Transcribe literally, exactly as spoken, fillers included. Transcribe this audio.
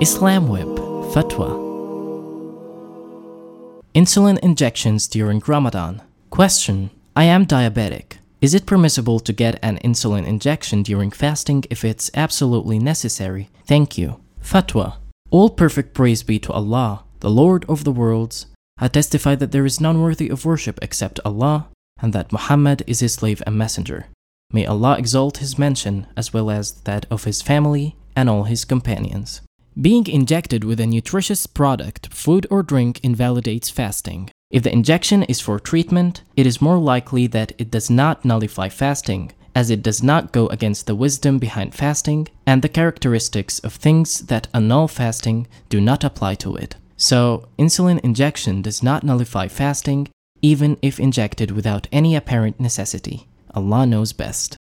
Islamweb Fatwa. Insulin injections during Ramadan. Question: I am diabetic. Is it permissible to get an insulin injection during fasting if it's absolutely necessary? Thank you. Fatwa. All perfect praise be to Allah, the Lord of the worlds. I testify that there is none worthy of worship except Allah, and that Muhammad is his slave and messenger. May Allah exalt his mention as well as that of his family and all his companions. Being injected with a nutritious product, food or drink invalidates fasting. If the injection is for treatment, it is more likely that it does not nullify fasting, as it does not go against the wisdom behind fasting, and the characteristics of things that annul fasting do not apply to it. So, insulin injection does not nullify fasting, even if injected without any apparent necessity. Allah knows best.